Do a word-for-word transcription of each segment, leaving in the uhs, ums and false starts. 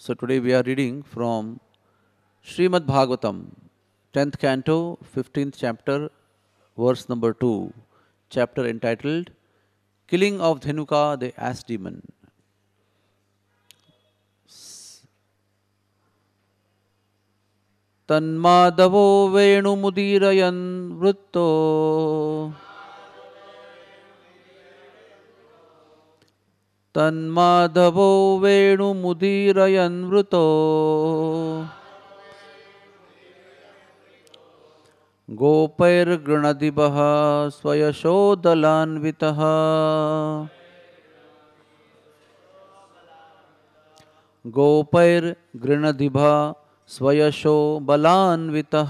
So today we are reading from Srimad Bhagavatam, tenth canto, fifteenth chapter, verse number two, chapter entitled Killing of Dhenuka the Ass Demon. तन्माधवो वेणुमुदीरयन् वृत्तो तन्माधवो वेणुमुदीरयन् वृतो गोपैर्गृणदिभः स्वयशोदलान्वितः गोपैर्गृणदिभः स्वयशो बलान्वितः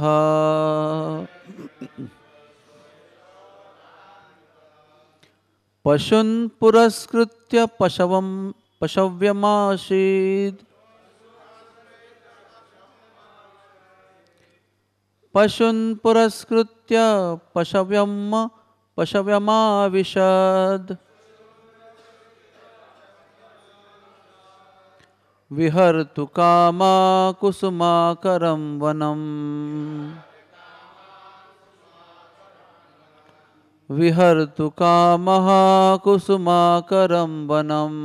पशून् पुरस्कृत्य पशवं पशव्यमासीत् पशून् पुरस्कृत्य पशव्यम पशव्यमाविशद विहर्तु कामा कुसुमाकरं वनम् विहर्तु कामः कुसुमाकरं वनम्.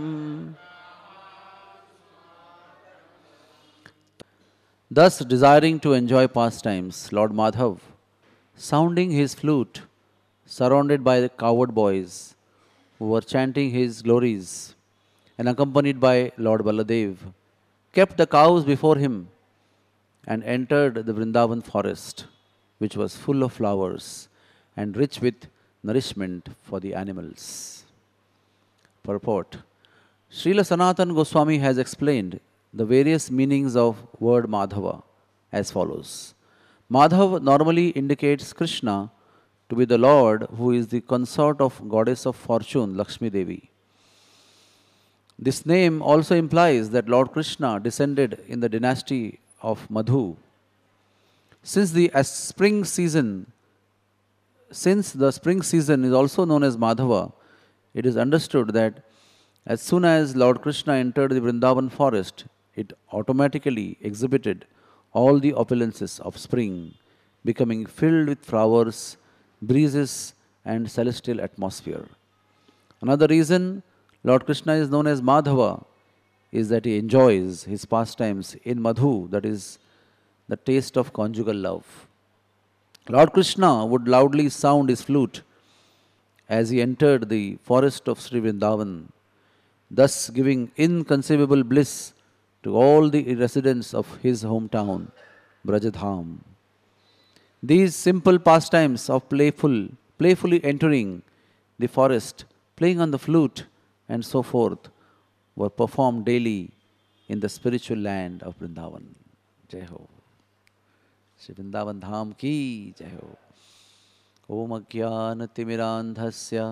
Thus, desiring to enjoy pastimes, Lord Madhav, sounding his flute, surrounded by the coward boys who were chanting his glories, and accompanied by Lord Baladev, kept the cows before him and entered the Vrindavan forest, which was full of flowers and rich with nourishment for the animals. Purport. Srila Sanatana Goswami has explained the various meanings of word Madhava as follows. Madhav normally indicates Krishna to be the Lord who is the consort of goddess of fortune Lakshmi Devi. This name also implies that Lord Krishna descended in the dynasty of Madhu. Since the as spring season, since the spring season is also known as Madhava, it is understood that as soon as Lord Krishna entered the Vrindavan forest, it automatically exhibited all the opulences of spring, becoming filled with flowers, breezes, and celestial atmosphere. Another reason Lord Krishna is known as Madhava is that he enjoys his pastimes in Madhu, that is, the taste of conjugal love. Lord Krishna would loudly sound his flute as he entered the forest of Sri Vrindavan, thus giving inconceivable bliss to all the residents of his hometown, Brajadham. These simple pastimes of playful, playfully entering the forest, playing on the flute, and so forth, were performed daily in the spiritual land of Vrindavan. Jai Ho. Shri Vrindavan Dham ki Jai Ho. Om Ajnanatirmirandhasya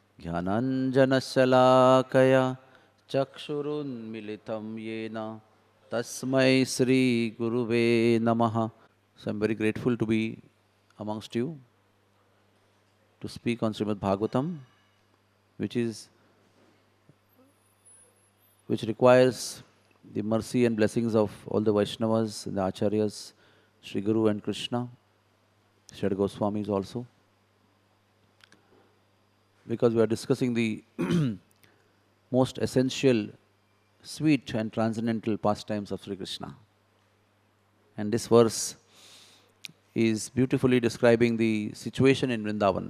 Jnananjanashalakaya Chakshurunmilitam Yena Tasmai Sri Guruve Namaha. So I'm very grateful to be amongst you to speak on Srimad Bhagavatam, which is which requires the mercy and blessings of all the Vaishnavas and the Acharyas, Sri Guru and Krishna, Sri Goswamis also, because we are discussing the most essential, sweet and transcendental pastimes of Sri Krishna. And this verse is beautifully describing the situation in Vrindavan.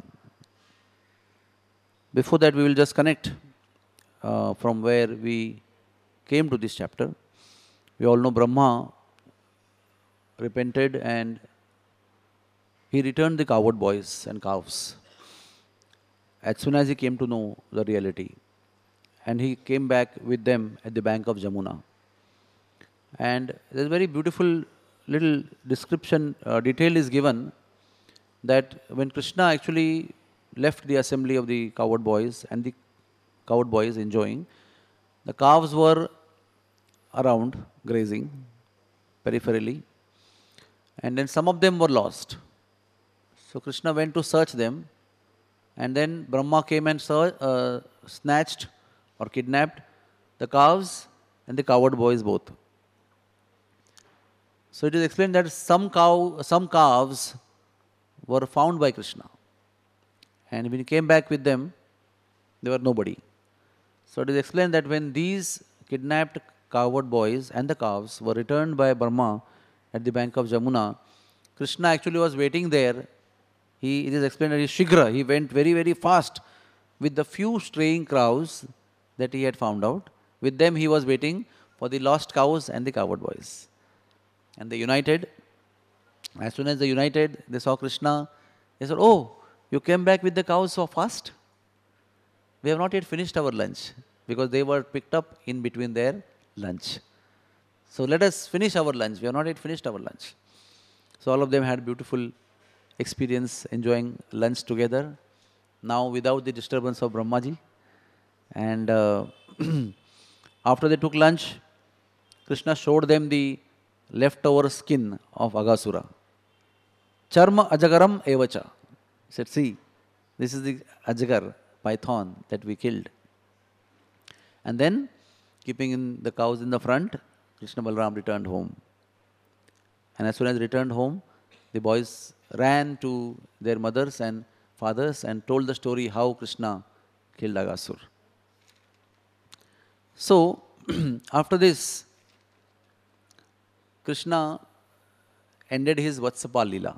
Before that, we will just connect uh, from where we came to this chapter. We all know Brahma repented and he returned the coward boys and cows as soon as he came to know the reality. And he came back with them at the bank of Jamuna. And there's a very beautiful little description, uh, detail is given that when Krishna actually left the assembly of the coward boys and the coward boys enjoying, the calves were around grazing peripherally, and then some of them were lost. So Krishna went to search them, and then Brahma came and ser- uh, snatched or kidnapped the calves and the coward boys both. So it is explained that some cow, some calves were found by Krishna. And when he came back with them, they were nobody. So it is explained that when these kidnapped coward boys and the calves were returned by Brahma at the bank of Jamuna, Krishna actually was waiting there. He, it is explained that he shigra, he went very, very fast with the few straying cows that he had found out. With them he was waiting for the lost cows and the coward boys. And they united. As soon as they united, they saw Krishna. They said, "Oh, you came back with the cows so fast? We have not yet finished our lunch," because they were picked up in between their lunch. "So let us finish our lunch. We have not yet finished our lunch." So all of them had beautiful experience enjoying lunch together, now without the disturbance of Brahmaji. And uh, after they took lunch, Krishna showed them the leftover skin of Aghasura. Charma ajagaram evacha. He said, "See, this is the ajagar, python that we killed." And then, keeping in the cows in the front, Krishna Balaram returned home. And as soon as they returned home, the boys ran to their mothers and fathers and told the story how Krishna killed Aghasur. So, after this, Krishna ended his Vatsapal Leela.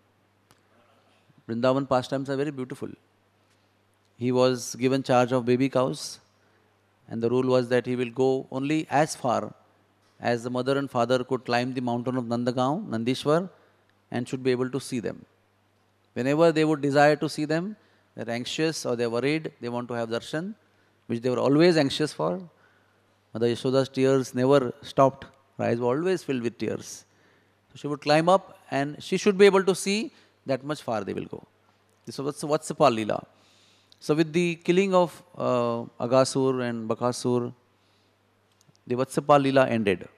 Vrindavan pastimes are very beautiful. He was given charge of baby cows, and the rule was that he will go only as far as the mother and father could climb the mountain of Nandagaon, Nandishwar, and should be able to see them. Whenever they would desire to see them, they're anxious or they're worried, they want to have darshan, which they were always anxious for. Mother Yashoda's tears never stopped. Her eyes were always filled with tears. So she would climb up and she should be able to see that much far they will go. This was Vatsapal Leela. So with the killing of uh, Aghasur and Bakasur, the Vatsapal Leela ended.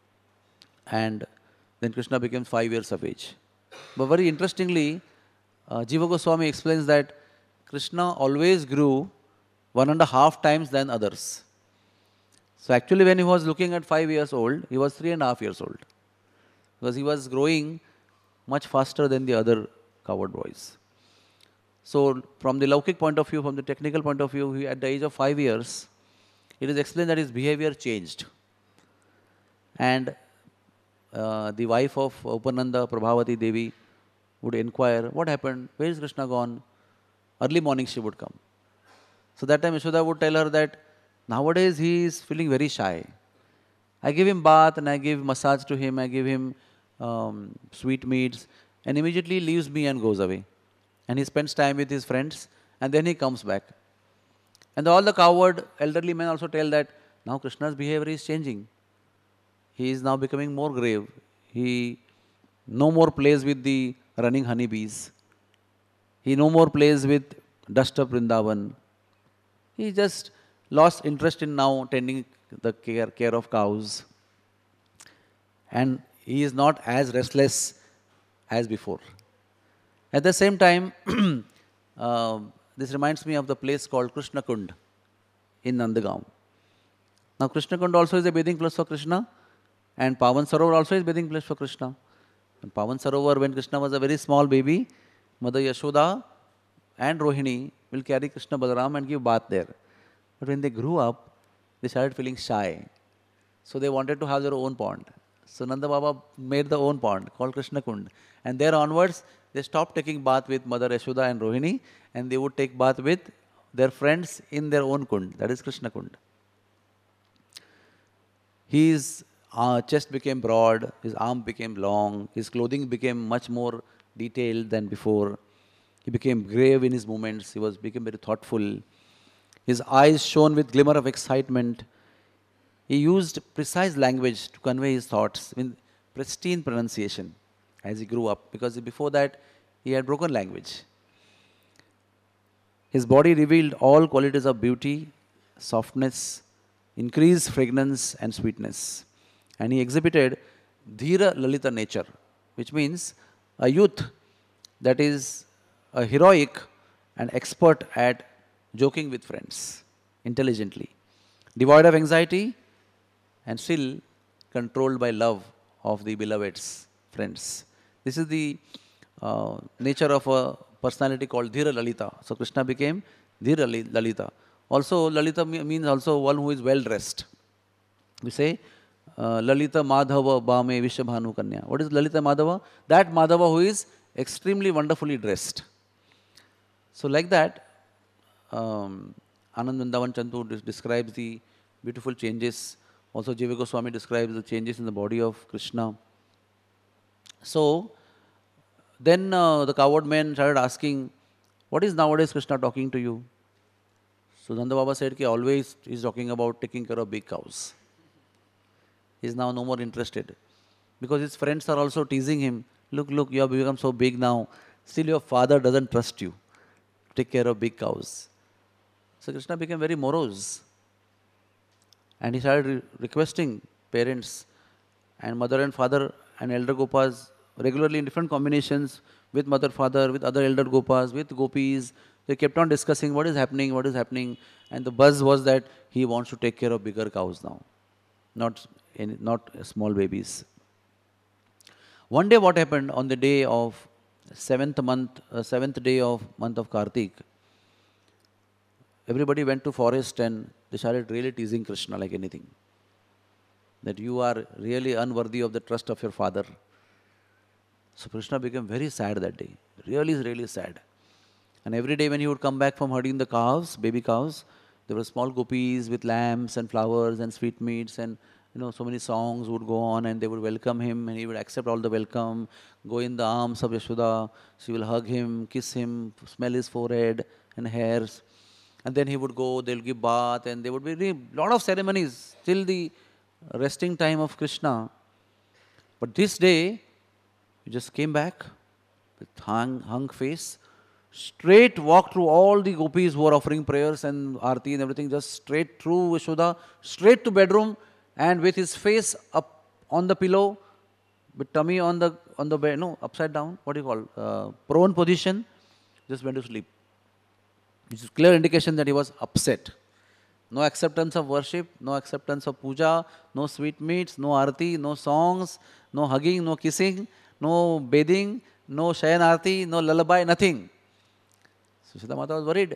And then Krishna became five years of age. But very interestingly, uh, Jiva Goswami explains that Krishna always grew one and a half times than others. So actually when he was looking at five years old, he was three and a half years old. Because he was growing much faster than the other coward boys. So from the Laukik point of view, from the technical point of view, he, at the age of five years, it is explained that his behavior changed. And uh, the wife of Upananda, Prabhavati Devi, would inquire, "What happened? Where is Krishna gone?" Early morning she would come. So that time Yashoda would tell her that nowadays he is feeling very shy. I give him bath and I give massage to him, I give him um, sweet meats, and immediately leaves me and goes away. And he spends time with his friends and then he comes back. And all the coward elderly men also tell that now Krishna's behavior is changing. He is now becoming more grave. He no more plays with the running honeybees. He no more plays with dust of Vrindavan. He just lost interest in now tending the care, care of cows. And he is not as restless as before. At the same time, uh, this reminds me of the place called Krishna Kund in Nandagaon. Now Krishna Kund also is a bathing place for Krishna, and Pavan Sarovar also is a bathing place for Krishna. And Pavan Sarovar, when Krishna was a very small baby, Mother Yashoda and Rohini will carry Krishna Balaram and give bath there. But when they grew up, they started feeling shy. So they wanted to have their own pond. So Nanda Baba made the own pond called Krishna Kund. And there onwards, they stopped taking bath with Mother Yashoda and Rohini, and they would take bath with their friends in their own kund, that is Krishna Kund. His uh, chest became broad, his arm became long, his clothing became much more detailed than before. He became grave in his movements, he was became very thoughtful. His eyes shone with glimmer of excitement. He used precise language to convey his thoughts with pristine pronunciation as he grew up, because before that he had broken language. His body revealed all qualities of beauty, softness, increased fragrance and sweetness. And he exhibited Dhira Lalita nature, which means a youth that is a heroic and expert at joking with friends, intelligently. Devoid of anxiety, and still controlled by love of the beloveds, friends. This is the uh, nature of a personality called Dhira Lalita. So Krishna became Dhira Lalita. Also, Lalita means also one who is well dressed. We say, uh, Lalita Madhava Bhame Vishabhanu Kanya. What is Lalita Madhava? That Madhava who is extremely wonderfully dressed. So like that, um, Anand Vrindavan Chantu describes the beautiful changes. Also Jiva Goswami describes the changes in the body of Krishna. So then uh, the coward men started asking, what is nowadays Krishna talking to you? So Nanda Baba said, Ki always he's talking about taking care of big cows. He's now no more interested. Because his friends are also teasing him, look, look, you have become so big now. Still your father doesn't trust you. Take care of big cows. So Krishna became very morose. And he started re- requesting parents and mother and father and elder gopas regularly in different combinations with mother, father, with other elder gopas, with gopis. They kept on discussing what is happening, what is happening. And the buzz was that he wants to take care of bigger cows now, not, any, not small babies. One day what happened on the day of seventh month, uh, seventh day of month of Kartik, everybody went to forest and they started really teasing Krishna like anything. That you are really unworthy of the trust of your father. So Krishna became very sad that day. Really, really sad. And every day when he would come back from herding the cows, baby cows, there were small gopis with lamps and flowers and sweetmeats and you know so many songs would go on and they would welcome him and he would accept all the welcome, go in the arms of Yashoda, she will hug him, kiss him, smell his forehead and hairs. And then he would go, they'll give bath and there would be a lot of ceremonies till the resting time of Krishna. But this day, he just came back with hung, hung face, straight walked through all the gopis who were offering prayers and arti and everything, just straight through Yashoda, straight to bedroom and with his face up on the pillow, with tummy on the on the bed, no, upside down, what do you call, uh, prone position, just went to sleep. Which is clear indication that he was upset. No acceptance of worship, no acceptance of puja, no sweetmeats, no arati, no songs, no hugging, no kissing, no bathing, no shayan arati, no lullaby, nothing. So Yashoda Mata was worried.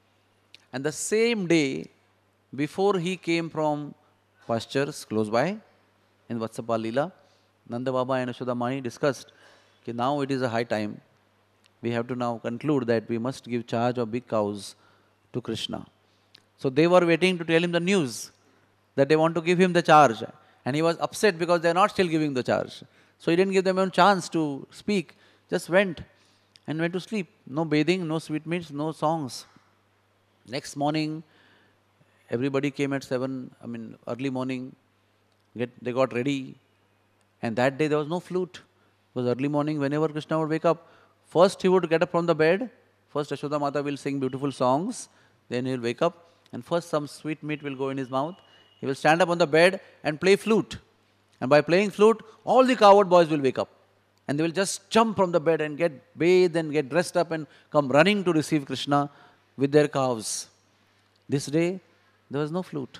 And the same day, before he came from pastures close by, in Vatsapal Leela, Nanda Baba and Yashoda Mani discussed that now it is a high time. We have to now conclude that we must give charge of big cows to Krishna. So they were waiting to tell him the news that they want to give him the charge. And he was upset because they are not still giving the charge. So he didn't give them a chance to speak, just went and went to sleep. No bathing, no sweetmeats, no songs. Next morning, everybody came at seven, I mean early morning, get, they got ready. And that day there was no flute. It was early morning, whenever Krishna would wake up, first he would get up from the bed, first Yashoda Mata will sing beautiful songs, then he will wake up and first some sweet meat will go in his mouth. He will stand up on the bed and play flute. And by playing flute, all the coward boys will wake up. And they will just jump from the bed and get bathed and get dressed up and come running to receive Krishna with their cows. This day, there was no flute.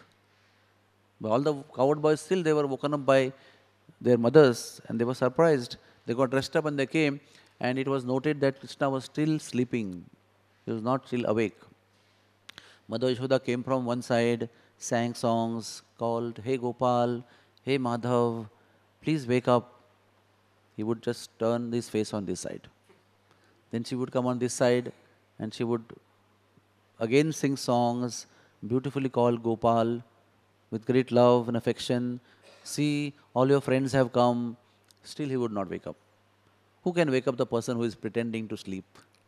But all the coward boys still, they were woken up by their mothers and they were surprised. They got dressed up and they came. And it was noted that Krishna was still sleeping. He was not still awake. Mother Yashoda came from one side, sang songs, called, Hey Gopal, Hey Madhav, please wake up. He would just turn his face on this side. Then she would come on this side and she would again sing songs, beautifully called Gopal, with great love and affection. See, all your friends have come. Still he would not wake up. Who can wake up the person who is pretending to sleep?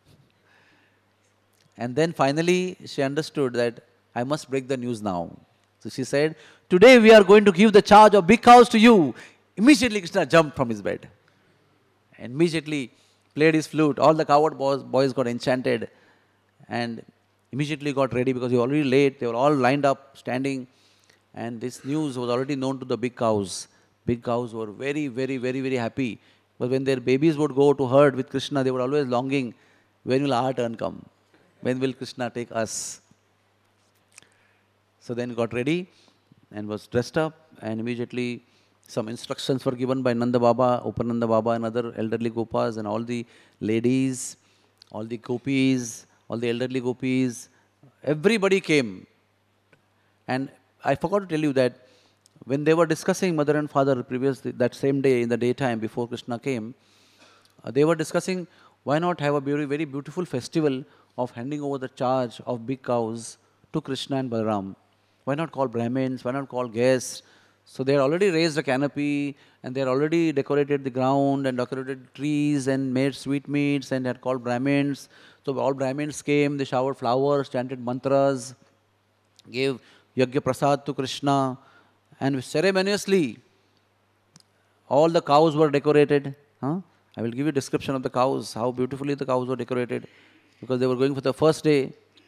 And then finally she understood that I must break the news now. So she said, today we are going to give the charge of big cows to you. Immediately Krishna jumped from his bed and immediately played his flute. All the coward boys, boys got enchanted and immediately got ready because they were already late. They were all lined up, standing. And this news was already known to the big cows. Big cows were very, very, very, very happy. But when their babies would go to herd with Krishna, they were always longing, when will our turn come? When will Krishna take us? So then got ready and was dressed up and immediately some instructions were given by Nanda Baba, Upananda Baba and other elderly Gopas and all the ladies, all the gopis, all the elderly gopis, everybody came. And I forgot to tell you that when they were discussing mother and father previously, that same day in the daytime before Krishna came, uh, they were discussing why not have a very, very beautiful festival of handing over the charge of big cows to Krishna and Balaram. Why not call Brahmins? Why not call guests? So they had already raised a canopy and they had already decorated the ground and decorated trees and made sweetmeats and had called Brahmins. So all Brahmins came, they showered flowers, chanted mantras, gave Yajna Prasad to Krishna, and ceremoniously all the cows were decorated. Huh? I will give you a description of the cows, how beautifully the cows were decorated, because they were going for the first day.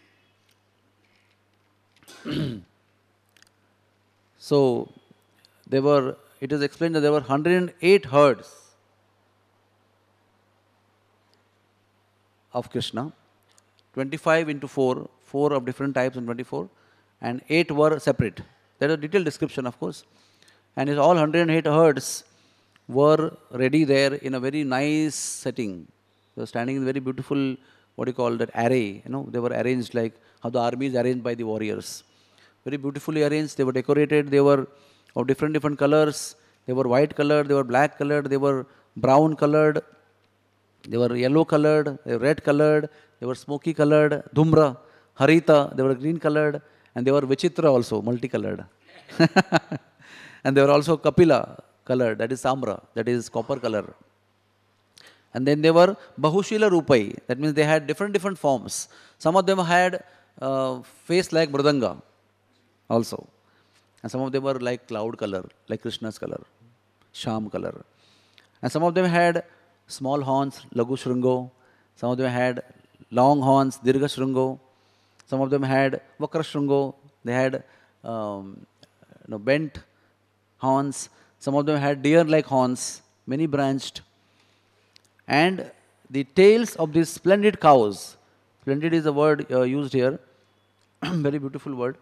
So there were, it is explained that there were one hundred eight herds of Krishna, twenty-five into four, four of different types and twenty-four, and eight were separate. That is a detailed description, of course. And it's all one hundred eight herds were ready there in a very nice setting. They were standing in very beautiful, what do you call that, array. You know, they were arranged like how the army is arranged by the warriors. Very beautifully arranged. They were decorated. They were of different different colors. They were white colored. They were black colored. They were brown colored. They were yellow colored. They were red colored. They were smoky colored. Dhumra, Harita. They were green colored, and they were Vichitra also, multicolored. And they were also Kapila colored. That is Samra. That is copper color. And then they were Bahushila Rupai. That means they had different different forms. Some of them had uh, face like Mridanga also. And some of them were like cloud color, like Krishna's color, Sham color. And some of them had small horns, Lagu Shrungo. Some of them had long horns, Dirgha Shrungo. Some of them had Vakra Shrungo. They had um, you know, bent horns. Some of them had deer-like horns, many branched. And the tails of these splendid cows, splendid is a word uh, used here, very beautiful word.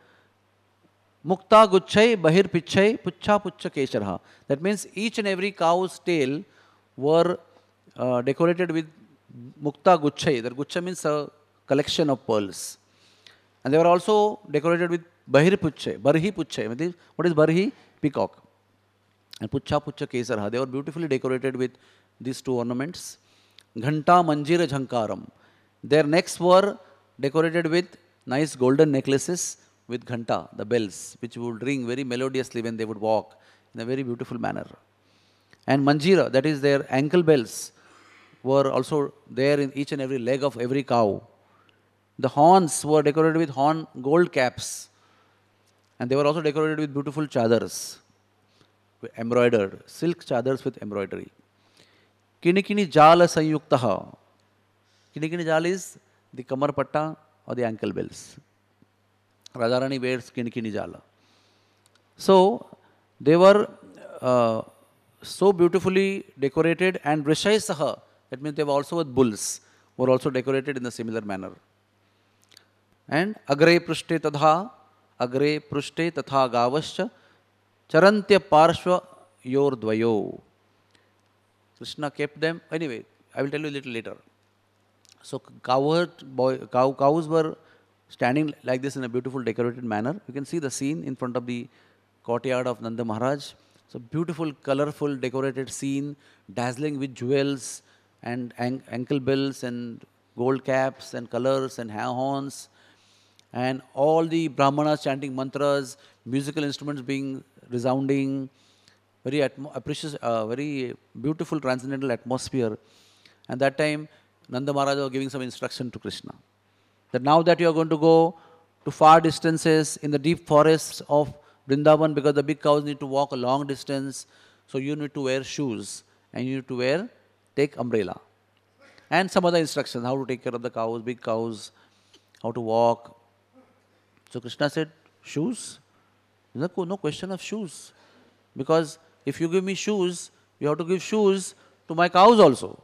Mukta guchchai bahir pichchai puchcha puchcha kesharha. That means each and every cow's tail were uh, decorated with mukta guchchai. That guchcha means a collection of pearls. And they were also decorated with bahir puchchai, barhi puchchai. What is barhi? Peacock. And puchcha puchcha kesarha. They were beautifully decorated with these two ornaments. Ghanta manjira jhankaram. Their necks were decorated with nice golden necklaces with ghanta, the bells, which would ring very melodiously when they would walk in a very beautiful manner. And manjira, that is their ankle bells, were also there in each and every leg of every cow. The horns were decorated with horn gold caps. And they were also decorated with beautiful chadars, embroidered, silk chadars with embroidery. Kinikini jala sanyuktaha. Kinikini jala is the kamar patta or the ankle bells. Radharani wears kinikini jala. So they were uh, so beautifully decorated, and Vrishai saha, that means they were also with bulls, were also decorated in a similar manner. And agre prushte tadha, agre prushte tatha gavascha, charantya parshva yor dvayo. Krishna kept them. Anyway, I will tell you a little later. So cow, boy, cow, cows were standing like this in a beautiful decorated manner. You can see the scene in front of the courtyard of Nanda Maharaj. So beautiful, colorful, decorated scene, dazzling with jewels and an ankle bells and gold caps and colors and horns. And all the brahmanas chanting mantras, musical instruments being resounding, very apprecious, uh, very beautiful transcendental atmosphere. And that time, Nanda Maharaj was giving some instruction to Krishna, that now that you are going to go to far distances in the deep forests of Vrindavan, because the big cows need to walk a long distance, so you need to wear shoes and you need to wear, take umbrella. And some other instructions, how to take care of the cows, big cows, how to walk. So Krishna said, shoes? No question of shoes. Because if you give me shoes, you have to give shoes to my cows also.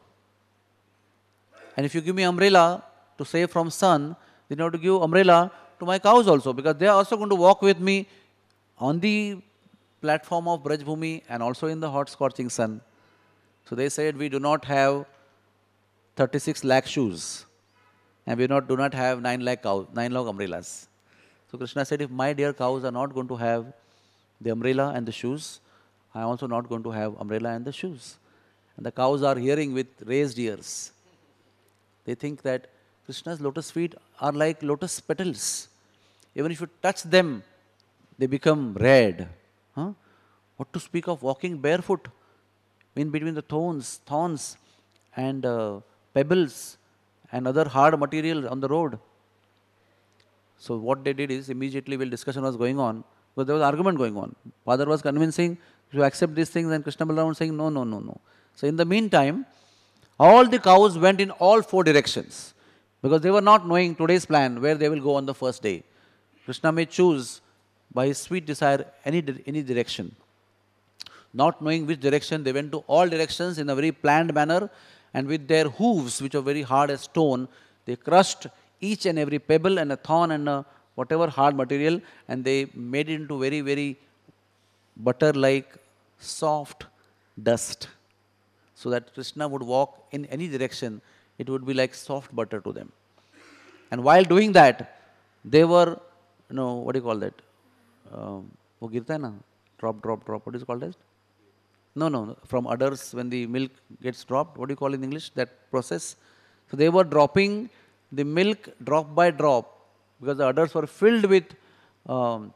And if you give me umbrella to save from sun, then you have to give umbrella to my cows also, because they are also going to walk with me on the platform of Braj Bhumi and also in the hot scorching sun. So they said, we do not have thirty-six lakh shoes and we not, do not have nine lakh cows, nine lakh umbrellas. So Krishna said, if my dear cows are not going to have the umbrella and the shoes, I am also not going to have umbrella and the shoes. And the cows are hearing with raised ears. They think that Krishna's lotus feet are like lotus petals. Even if you touch them, they become red. Huh? What to speak of walking barefoot in between the thorns, thorns and uh, pebbles and other hard material on the road. So what they did is, immediately while discussion was going on, because there was argument going on. Father was convincing to accept these things and Krishna Balaram was saying, no, no, no, no. So in the meantime, all the cows went in all four directions because they were not knowing today's plan where they will go on the first day. Krishna may choose by his sweet desire any, any direction. Not knowing which direction, they went to all directions in a very planned manner, and with their hooves, which are very hard as stone, they crushed each and every pebble and a thorn and a whatever hard material, and they made it into very, very butter-like soft dust, so that Krishna would walk in any direction, it would be like soft butter to them. And while doing that, they were, you know, what do you call that? Um, wo girta hai na? Drop, drop, drop. What is it called as? No, no, from udders when the milk gets dropped. What do you call in English that process? So they were dropping the milk drop by drop because the udders were filled with um,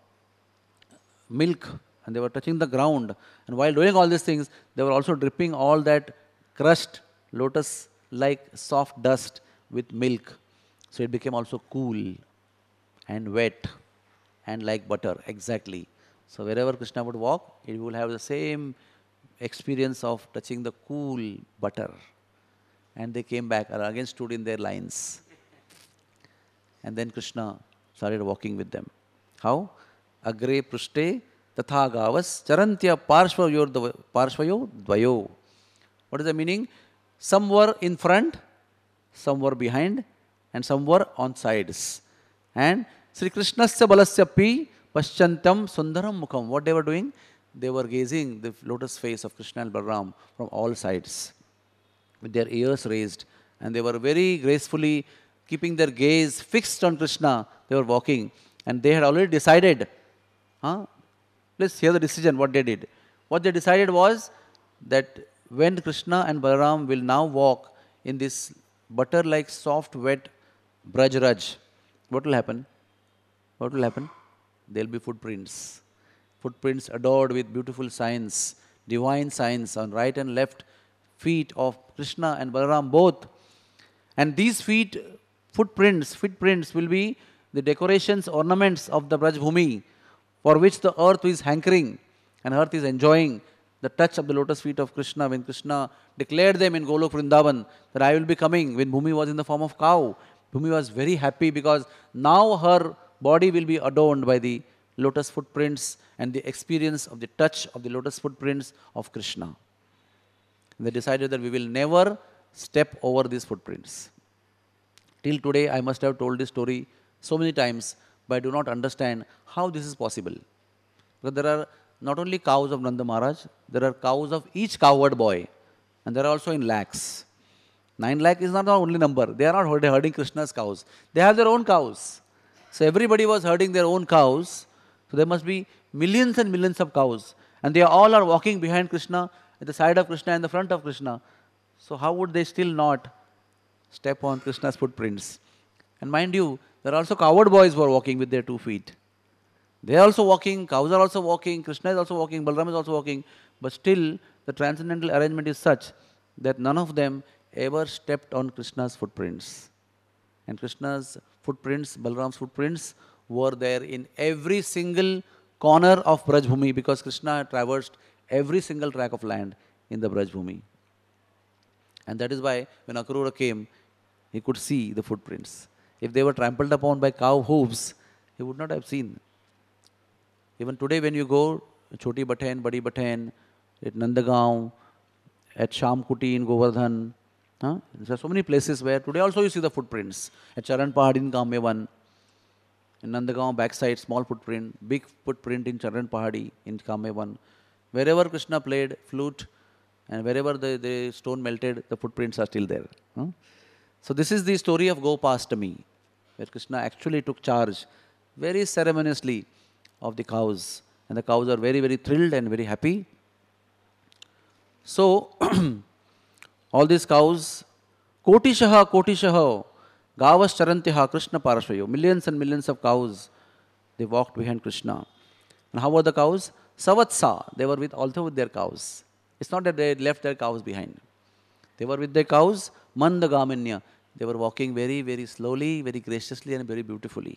milk and they were touching the ground. And while doing all these things, they were also dripping all that crushed lotus-like soft dust with milk. So it became also cool and wet and like butter, exactly. So wherever Krishna would walk, it will have the same experience of touching the cool butter. And they came back and again stood in their lines. And then Krishna started walking with them. How? Agre prushte tatha gavas charantya parshvayo parshvayo dvayo. What is the meaning? Some were in front, some were behind, and some were on sides. And Sri Krishnasya balasya pi paschantam sundaram mukham. What they were doing? They were gazing the lotus face of Krishna and Balaram from all sides with their ears raised. And they were very gracefully keeping their gaze fixed on Krishna. They were walking. And they had already decided. Huh? Let's hear the decision, what they did. What they decided was that when Krishna and Balaram will now walk in this butter-like soft, wet Braj Raj, what will happen? What will happen? There will be footprints. Footprints adored with beautiful signs, divine signs on right and left feet of Krishna and Balaram both. And these feet, footprints, footprints will be the decorations, ornaments of the Braj Bhumi, for which the earth is hankering and earth is enjoying the touch of the lotus feet of Krishna. When Krishna declared them in Golok Vrindavan that I will be coming, when Bhumi was in the form of cow, Bhumi was very happy because now her body will be adorned by the lotus footprints and the experience of the touch of the lotus footprints of Krishna. And they decided that we will never step over these footprints. Till today, I must have told this story so many times, but I do not understand how this is possible. Because there are not only cows of Nanda Maharaj, there are cows of each cowherd boy, and there are also in lakhs. Nine lakh is not the only number. They are not herding Krishna's cows. They have their own cows. So everybody was herding their own cows. So there must be millions and millions of cows. And they all are walking behind Krishna, at the side of Krishna and the front of Krishna. So how would they still not step on Krishna's footprints? And mind you, there are also cowherd boys who are walking with their two feet. They are also walking, cows are also walking, Krishna is also walking, Balaram is also walking. But still, the transcendental arrangement is such that none of them ever stepped on Krishna's footprints. And Krishna's footprints, Balaram's footprints, were there in every single corner of Braj Bhumi because Krishna traversed every single track of land in the Braj Bhumi. And that is why when Akrura came, he could see the footprints. If they were trampled upon by cow hooves, he would not have seen. Even today when you go, Choti Bhaten, Badi Bhaten, at Nandagaon, at Shamkuti in Govardhan, huh? There are so many places where today also you see the footprints. At Charan Pahad in Kamevan, in Nandagaon backside, small footprint, big footprint in Charan Pahadi, in Kamevan. Wherever Krishna played flute and wherever the, the stone melted, the footprints are still there. Hmm? So this is the story of Gopastami, where Krishna actually took charge very ceremoniously of the cows. And the cows are very, very thrilled and very happy. So, all these cows, Kotishaha, Kotishaha, Gavas Charantyaha, Krishna Parashvayo, millions and millions of cows, they walked behind Krishna. And how were the cows? Savatsa, they were with also with their cows. It's not that they left their cows behind. They were with their cows, Mandagaminya. They were walking very, very slowly, very graciously and very beautifully.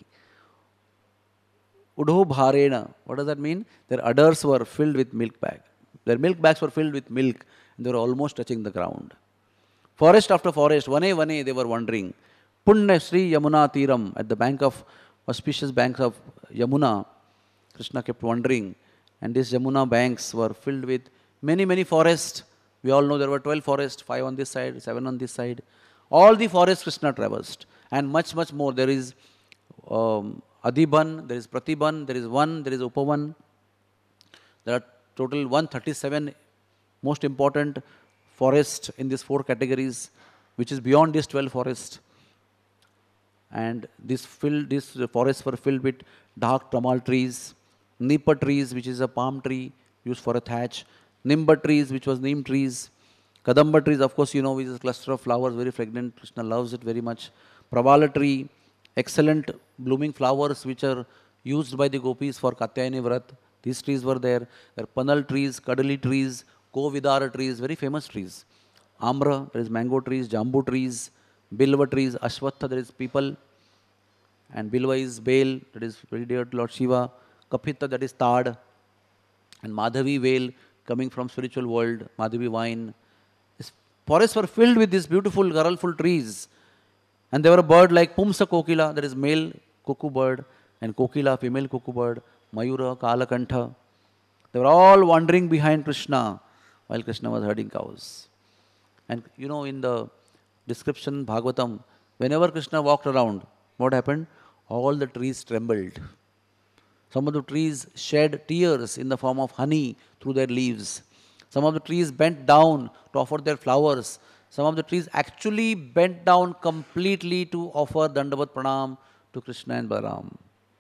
Udho Bharena, what does that mean? Their udders were filled with milk bag. Their milk bags were filled with milk and they were almost touching the ground. Forest after forest, vane vane, they were wandering. Punna Sri Yamuna Tiram, at the bank of, auspicious banks of Yamuna, Krishna kept wandering. And these Yamuna banks were filled with many, many forests. We all know there were twelve forests, five on this side, seven on this side. All the forests Krishna traversed. And much, much more. There is um, Adiban, there is Pratiban, there is Van, there is Upavan. There are total one hundred thirty-seven most important forests in these four categories, which is beyond these twelve forests. And this filled, these forests were filled with dark tamal trees, nipa trees, which is a palm tree used for a thatch, nimba trees, which was neem trees, kadamba trees, of course, you know, which is a cluster of flowers, very fragrant. Krishna loves it very much. Pravala tree, excellent blooming flowers, which are used by the gopis for Katyayani Vrat. These trees were there. There are panal trees, kadali trees, kovidara trees, very famous trees. Amra, there is mango trees, jambu trees, bilva trees, ashwatha, there is people. And bilva is bale, that is very dear to Lord Shiva. Kapita, that is tad. And Madhavi vale, coming from spiritual world, Madhavi wine. These forests were filled with these beautiful, garalful trees. And there were a bird like Pumsa Kokila, that is male cuckoo bird, and Kokila, female cuckoo bird, Mayura, Kalakantha. They were all wandering behind Krishna while Krishna was herding cows. And you know, in the description, Bhagavatam, whenever Krishna walked around, what happened? All the trees trembled. Some of the trees shed tears in the form of honey through their leaves. Some of the trees bent down to offer their flowers. Some of the trees actually bent down completely to offer Dandavat Pranam to Krishna and Balaram.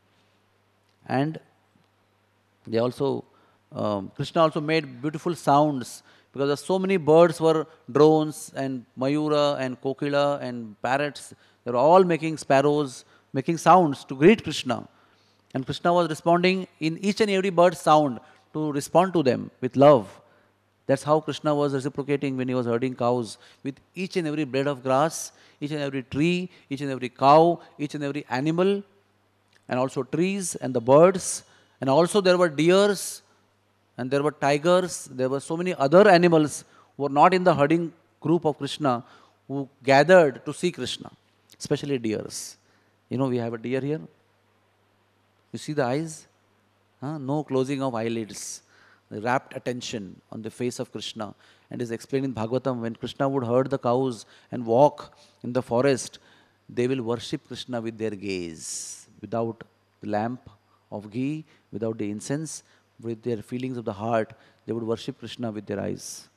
And they also, um, Krishna also made beautiful sounds because there so many birds were drones and Mayura and Kokila and parrots. They were all making sparrows, making sounds to greet Krishna. And Krishna was responding in each and every bird's sound to respond to them with love. That's how Krishna was reciprocating when he was herding cows with each and every blade of grass, each and every tree, each and every cow, each and every animal, and also trees and the birds. And also there were deers and there were tigers. There were so many other animals who were not in the herding group of Krishna who gathered to see Krishna, especially deers. You know, we have a deer here. You see the eyes? Huh? No closing of eyelids. The rapt attention on the face of Krishna. And is explained in Bhagavatam, when Krishna would herd the cows and walk in the forest, they will worship Krishna with their gaze, without the lamp of ghee, without the incense, with their feelings of the heart, they would worship Krishna with their eyes.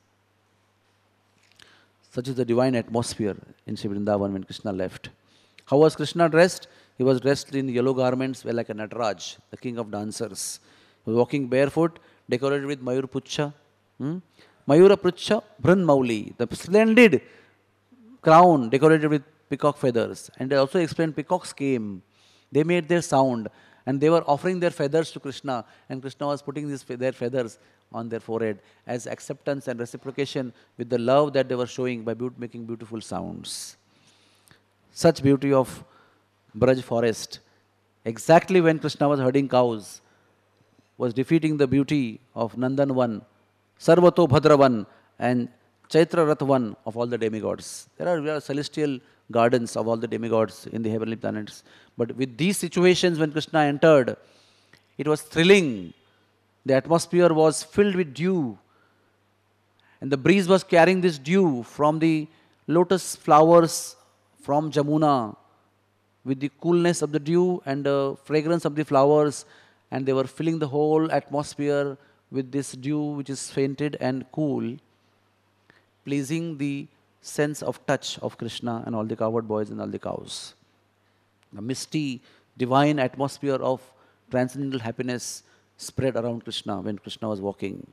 Such is the divine atmosphere in Sri Vrindavan when Krishna left. How was Krishna dressed? He was dressed in yellow garments, well, like a Nataraj, the king of dancers. He was walking barefoot, decorated with Mayur Pucha. Hmm? Mayura Pucha Brun Mauli, the splendid crown decorated with peacock feathers. And they also explained peacocks came. They made their sound and they were offering their feathers to Krishna. And Krishna was putting these, their feathers on their forehead as acceptance and reciprocation with the love that they were showing by be making beautiful sounds. Such beauty of Braj forest. Exactly when Krishna was herding cows, was defeating the beauty of Nandanvan, Sarvato Bhadravan, and Chaitra Rathavan of all the demigods. There are, there are celestial gardens of all the demigods in the heavenly planets. But with these situations, when Krishna entered, it was thrilling. The atmosphere was filled with dew. And the breeze was carrying this dew from the lotus flowers from Jamuna with the coolness of the dew and the fragrance of the flowers, and they were filling the whole atmosphere with this dew which is fainted and cool, pleasing the sense of touch of Krishna and all the cowherd boys and all the cows. A misty, divine atmosphere of transcendental happiness spread around Krishna when Krishna was walking.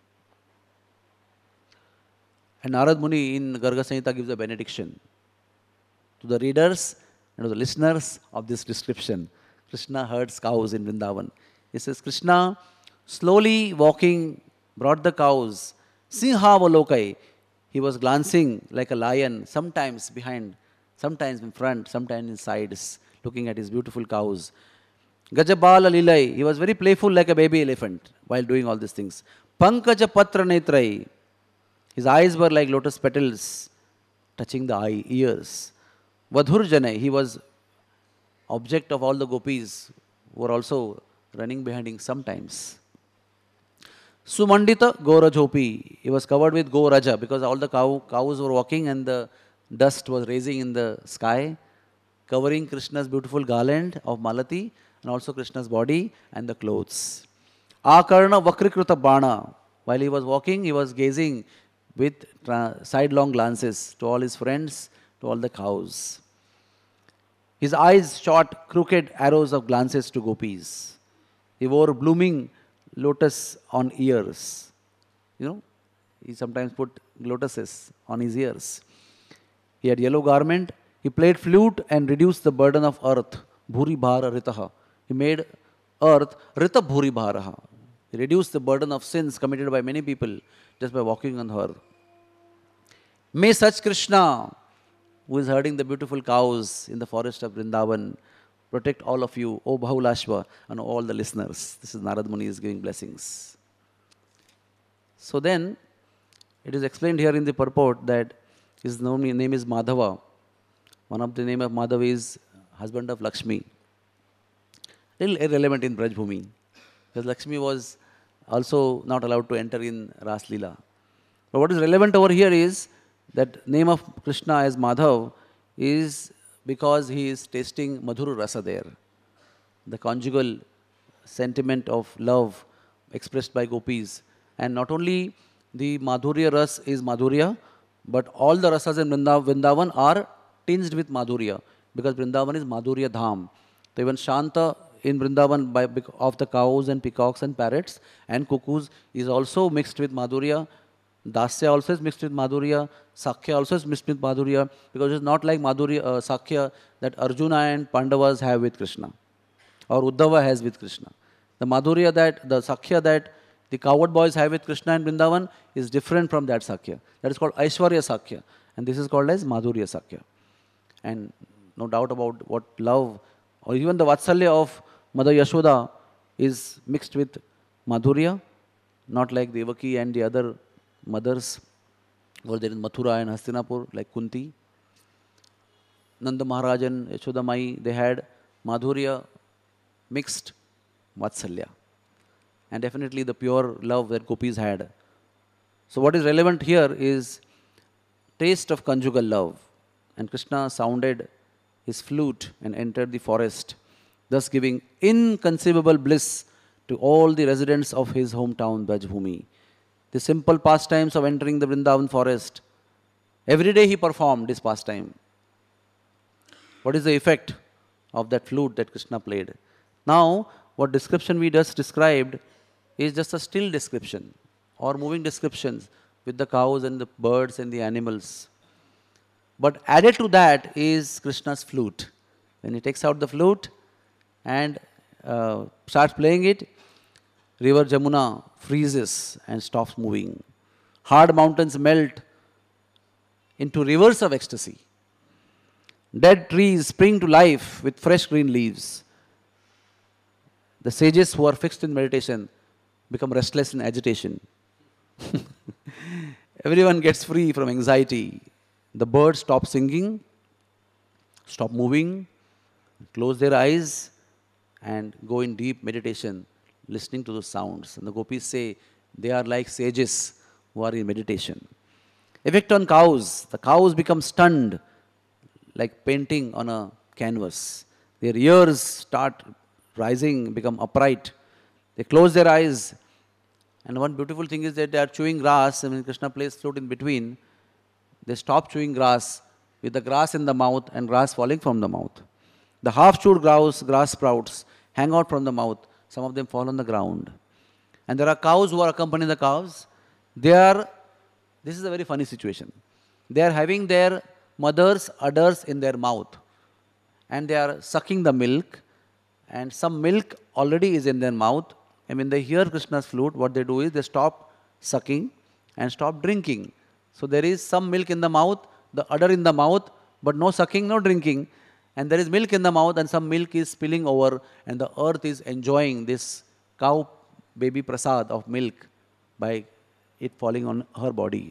And Narad Muni in Garga Samhita gives a benediction to the readers and to the listeners of this description. Krishna herds cows in Vrindavan. He says, Krishna slowly walking brought the cows. Sinhavalokai. He was glancing like a lion, sometimes behind, sometimes in front, sometimes in sides, looking at his beautiful cows. Gajabala Lilai. He was very playful like a baby elephant while doing all these things. Pankaja Patra Netrai. His eyes were like lotus petals touching the eye, ears. Vadhurjane. He was object of all the gopis who were also running behind him sometimes. Sumandita Gorajopi. He was covered with Goraja because all the cow, cows were walking and the dust was raising in the sky, covering Krishna's beautiful garland of Malati and also Krishna's body and the clothes. Akarna Vakrikrita Bana. While he was walking, he was gazing with sidelong glances to all his friends, to all the cows. His eyes shot crooked arrows of glances to gopis. He wore blooming lotus on ears. You know, he sometimes put lotuses on his ears. He had yellow garment. He played flute and reduced the burden of earth. Bhuri bhara ritaha. He made earth rita bhuri bharaha. He reduced the burden of sins committed by many people just by walking on her. May such Krishna, who is herding the beautiful cows in the forest of Vrindavan, protect all of you, O Bahulashva, and all the listeners. This is Narad Muni is giving blessings. So then, it is explained here in the purport that his name is Madhava. One of the name of Madhava is husband of Lakshmi. Little irrelevant in Braj Bhumi, because Lakshmi was also not allowed to enter in Ras Leela. But what is relevant over here is that name of Krishna as Madhav is because he is tasting Madhura Rasa there. The conjugal sentiment of love expressed by gopis. And not only the Madhurya Ras is Madhurya, but all the rasas in Vrindavan are tinged with Madhurya, because Vrindavan is Madhurya Dham. So even Shanta in Vrindavan by, of the cows and peacocks and parrots and cuckoos is also mixed with Madhurya. Dasya also is mixed with Madhurya. Sakhya also is mixed with Madhurya, because it's not like Madhurya, uh, Sakhya that Arjuna and Pandavas have with Krishna or Uddhava has with Krishna. The Madhurya that, the Sakhya that the cowherd boys have with Krishna and Vrindavan is different from that Sakhya. That is called Aishwarya Sakhya, and this is called as Madhurya Sakhya. And no doubt about what love or even the Vatsalya of Mother Yashoda is mixed with Madhurya, not like Devaki and the other mothers were there in Mathura and Hastinapur, like Kunti. Nanda Maharaj and Yashoda Mai, they had Madhurya mixed Vatsalya. And definitely the pure love that gopis had. So what is relevant here is taste of conjugal love. And Krishna sounded his flute and entered the forest, thus giving inconceivable bliss to all the residents of his hometown, Brajbhumi. The simple pastimes of entering the Vrindavan forest. Every day he performed this pastime. What is the effect of that flute that Krishna played? Now, what description we just described is just a still description or moving descriptions with the cows and the birds and the animals. But added to that is Krishna's flute. When he takes out the flute and uh, starts playing it, river Jamuna freezes and stops moving. Hard mountains melt into rivers of ecstasy. Dead trees spring to life with fresh green leaves. The sages who are fixed in meditation become restless in agitation. Everyone gets free from anxiety. The birds stop singing, stop moving, close their eyes and go in deep meditation, listening to the sounds. And the gopis say they are like sages who are in meditation. Effect on cows. The cows become stunned like painting on a canvas. Their ears start rising, become upright. They close their eyes. And one beautiful thing is that they are chewing grass, and when Krishna plays flute in between, they stop chewing grass with the grass in the mouth and grass falling from the mouth. The half-chewed grass, grass sprouts hang out from the mouth. Some of them fall on the ground. And there are cows who are accompanying the cows. They are, this is a very funny situation. They are having their mother's udders in their mouth. And they are sucking the milk. And some milk already is in their mouth. And when they hear Krishna's flute, what they do is they stop sucking and stop drinking. So there is some milk in the mouth, the udder in the mouth, but no sucking, no drinking. And there is milk in the mouth and some milk is spilling over and the earth is enjoying this cow baby prasad of milk by it falling on her body.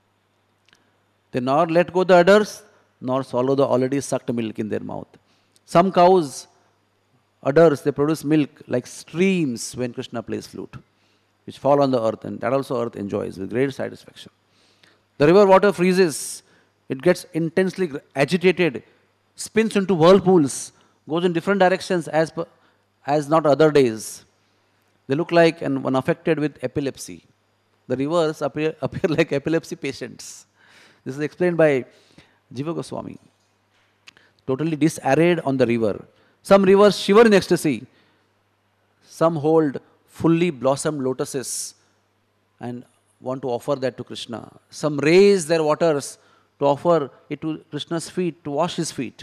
They nor let go the udders, nor swallow the already sucked milk in their mouth. Some cows, udders, they produce milk like streams when Krishna plays flute, which fall on the earth, and that also earth enjoys with great satisfaction. The river water freezes, it gets intensely agitated, spins into whirlpools, goes in different directions as, per, as not other days. They look like an, one affected with epilepsy. The rivers appear, appear like epilepsy patients. This is explained by Jiva Goswami. Totally disarrayed on the river. Some rivers shiver in ecstasy. Some hold fully blossomed lotuses and want to offer that to Krishna. Some raise their waters to offer it to Krishna's feet, to wash his feet.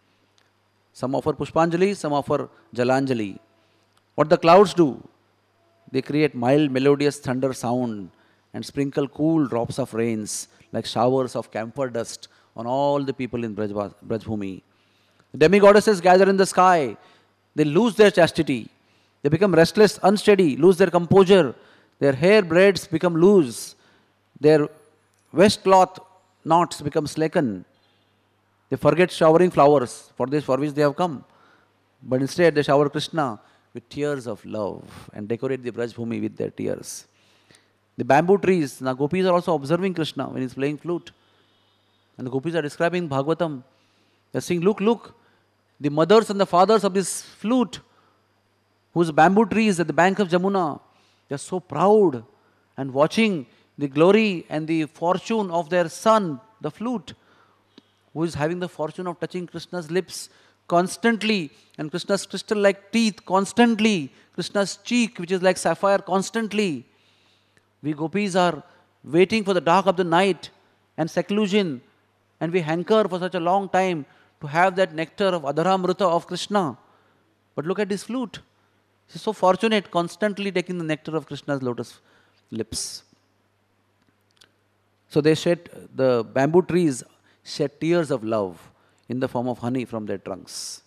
Some offer Pushpanjali, some offer Jalanjali. What the clouds do? They create mild, melodious thunder sound and sprinkle cool drops of rains like showers of camphor dust on all the people in Braj, Brajbhumi. The demigoddesses gather in the sky. They lose their chastity. They become restless, unsteady, lose their composure. Their hair braids become loose. Their waistcloth knots become slacken. They forget showering flowers for this for which they have come. But instead they shower Krishna with tears of love and decorate the Brajbhumi with their tears. The bamboo trees, now gopis are also observing Krishna when he is playing flute. And the gopis are describing Bhagavatam. They are saying, look, look, the mothers and the fathers of this flute, whose bamboo trees at the bank of Jamuna, they are so proud and watching the glory and the fortune of their son, the flute, who is having the fortune of touching Krishna's lips constantly, and Krishna's crystal-like teeth constantly, Krishna's cheek, which is like sapphire, constantly. We gopis are waiting for the dark of the night and seclusion, and we hanker for such a long time to have that nectar of Adharamrita of Krishna. But look at this flute. He is so fortunate, constantly taking the nectar of Krishna's lotus lips. So they shed, the bamboo trees shed tears of love in the form of honey from their trunks.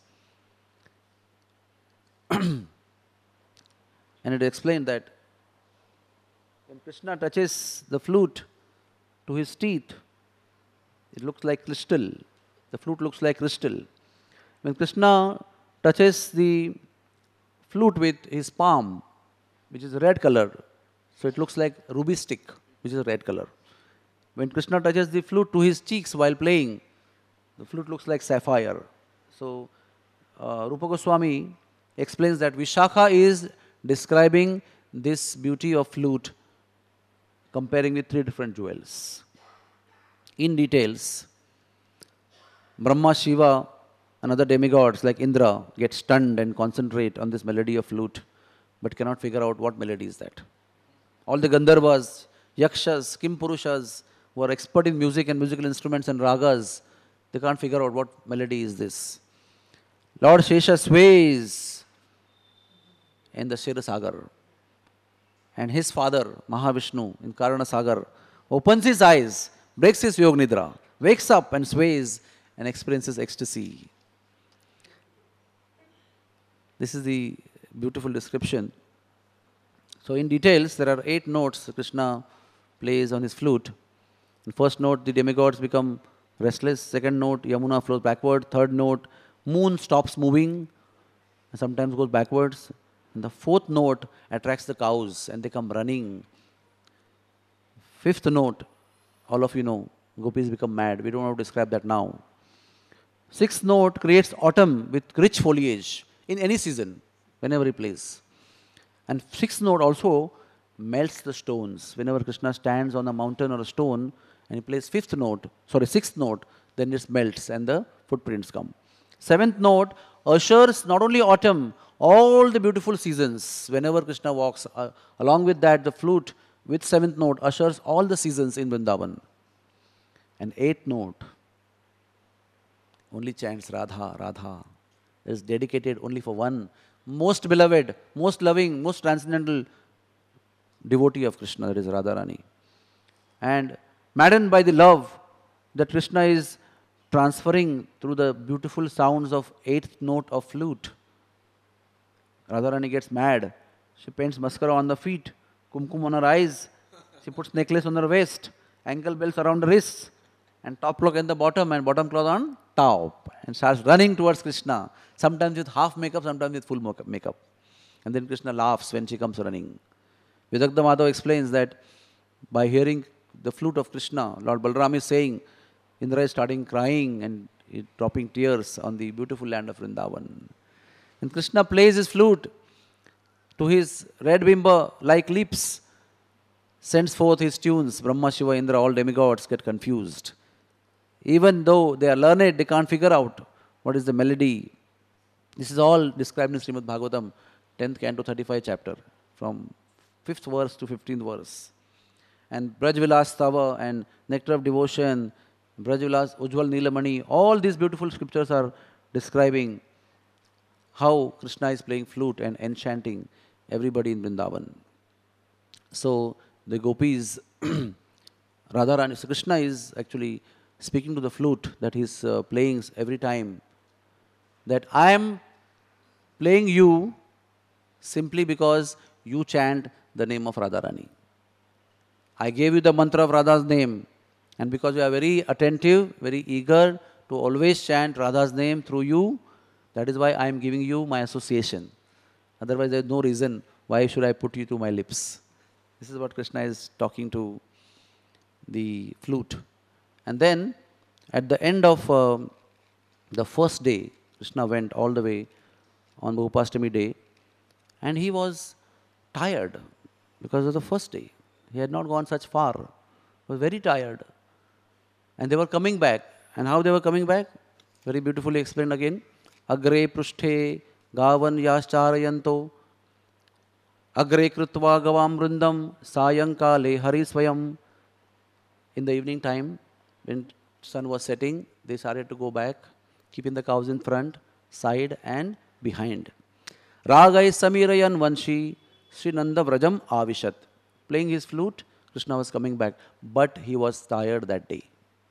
And it explained that when Krishna touches the flute to his teeth, it looks like crystal. The flute looks like crystal. When Krishna touches the flute with his palm, which is red color, so it looks like ruby stick, which is red color. When Krishna touches the flute to his cheeks while playing, the flute looks like sapphire. So, uh, Rupa Goswami explains that Vishakha is describing this beauty of flute, comparing with three different jewels. In details, Brahma, Shiva, and other demigods like Indra get stunned and concentrate on this melody of flute, but cannot figure out what melody is that. All the Gandharvas, Yakshas, Kimpurushas, who are expert in music and musical instruments and ragas, they can't figure out what melody is this. Lord Shesha sways in the Kshetrasagar, and his father, Mahavishnu, in Karanasagar, opens his eyes, breaks his Yog Nidra, wakes up and sways and experiences ecstasy. This is the beautiful description. So in details, there are eight notes Krishna plays on his flute. In first note, the demigods become restless. Second note, Yamuna flows backward. Third note, moon stops moving and sometimes goes backwards. And the fourth note attracts the cows and they come running. Fifth note, all of you know, gopis become mad. We don't have to describe that now. Sixth note creates autumn with rich foliage in any season, whenever he plays. And sixth note also melts the stones. Whenever Krishna stands on a mountain or a stone and he plays fifth note, sorry, sixth note, then it melts and the footprints come. Seventh note ushers not only autumn, all the beautiful seasons. Whenever Krishna walks, uh, along with that, the flute with seventh note ushers all the seasons in Vrindavan. And eighth note only chants Radha, Radha. It is dedicated only for one most beloved, most loving, most transcendental devotee of Krishna, that is Radharani. And maddened by the love that Krishna is transferring through the beautiful sounds of eighth note of flute, Radharani gets mad. She paints mascara on the feet, kumkum on her eyes, she puts necklace on her waist, ankle bells around her wrists, and top cloth in the bottom and bottom cloth on top, and starts running towards Krishna, sometimes with half makeup, sometimes with full makeup. And then Krishna laughs when she comes running. Vidagdha Madhav explains that by hearing the flute of Krishna, Lord Balaram is saying, Indra is starting crying and dropping tears on the beautiful land of Vrindavan. And Krishna plays his flute to his red bimba like lips, sends forth his tunes. Brahma, Shiva, Indra, all demigods get confused. Even though they are learned, they can't figure out what is the melody. This is all described in Srimad Bhagavatam, tenth canto, thirty-fifth chapter, from fifth verse to fifteenth verse. And Braj Vilas Tava and Nectar of Devotion, Braj Vilas, Ujjwal Neelamani, all these beautiful scriptures are describing how Krishna is playing flute and enchanting everybody in Vrindavan. So the gopis, Radharani, so Krishna is actually speaking to the flute that he's uh, playing every time, that I am playing you simply because you chant the name of Radharani. I gave you the mantra of Radha's name, and because you are very attentive, very eager to always chant Radha's name through you, that is why I am giving you my association. Otherwise there is no reason why should I put you to my lips. This is what Krishna is talking to the flute. And then at the end of uh, the first day, Krishna went all the way on Bhupastami day, and he was tired because of the first day. He had not gone such far. He was very tired. And they were coming back. And how they were coming back? Very beautifully explained again. Agre prushthe gavan yascharayanto agre krutva gavam vrindam sayankale hari swayam. In the evening time, when sun was setting, they started to go back, keeping the cows in front, side and behind. Ragai samirayan vanshi Sri Nanda Vrajam avishat. Playing his flute, Krishna was coming back, but he was tired that day.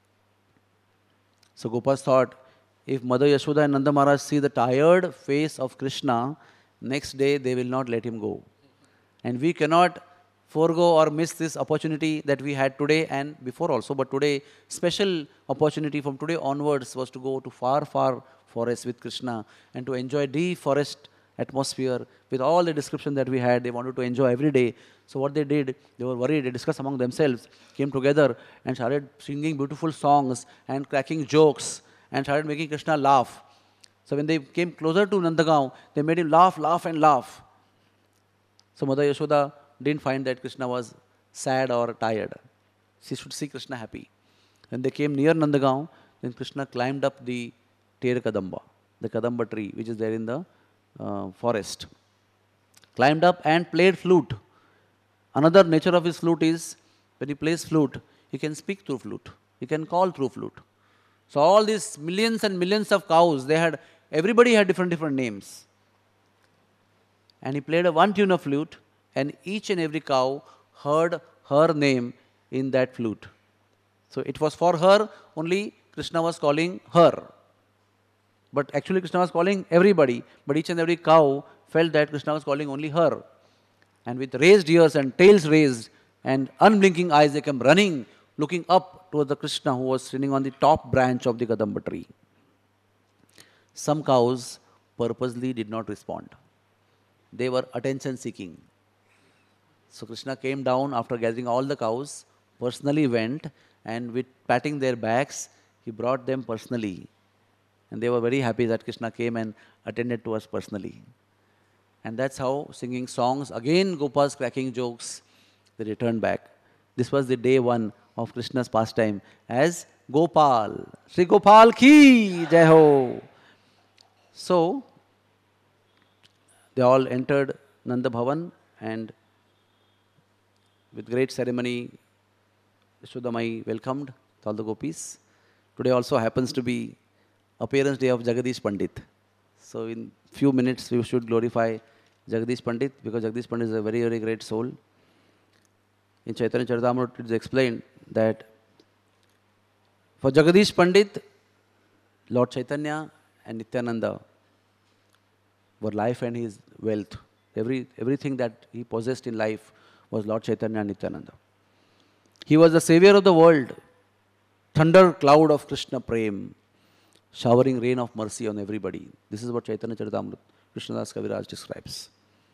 So Gopas thought, if Mother Yashoda and Nanda Maharaj see the tired face of Krishna, next day they will not let him go. And we cannot forego or miss this opportunity that we had today and before also, but today, special opportunity from today onwards was to go to far, far forests with Krishna and to enjoy deep forest atmosphere with all the description that we had. They wanted to enjoy every day. So what they did, they were worried, they discussed among themselves, came together and started singing beautiful songs and cracking jokes and started making Krishna laugh. So when they came closer to Nandagaon, they made him laugh, laugh and laugh. So Mother Yashoda didn't find that Krishna was sad or tired. She should see Krishna happy. When they came near Nandagaon, then Krishna climbed up the Ter Kadamba, the Kadamba tree, which is there in the uh, forest. Climbed up and played flute. Another nature of his flute is, when he plays flute, he can speak through flute. He can call through flute. So all these millions and millions of cows, they had, everybody had different, different names. And he played a one tune of flute, and each and every cow heard her name in that flute. So it was for her, only Krishna was calling her. But actually Krishna was calling everybody, but each and every cow felt that Krishna was calling only her. And with raised ears and tails raised and unblinking eyes, they came running, looking up towards the Krishna who was sitting on the top branch of the Kadamba tree. Some cows purposely did not respond. They were attention seeking. So Krishna came down after gathering all the cows, personally went, and with patting their backs, he brought them personally. And they were very happy that Krishna came and attended to us personally. And that's how singing songs, again Gopas cracking jokes, they returned back. This was the day one of Krishna's pastime as Gopal. Sri Gopal ki Jai Ho. So, they all entered Nanda Bhavan and with great ceremony, Yashodamai welcomed all the gopis. Today also happens to be appearance day of Jagadish Pandit. So in few minutes we should glorify Jagadish Pandit because Jagadish Pandit is a very, very great soul. In Chaitanya Charitamrita it is explained that for Jagadish Pandit, Lord Chaitanya and Nityananda were life and his wealth. Every, everything that he possessed in life was Lord Chaitanya and Nityananda. He was the savior of the world, thunder cloud of Krishna Prem, showering rain of mercy on everybody. This is what Chaitanya Charitamrita, Krishnadas Kaviraj describes.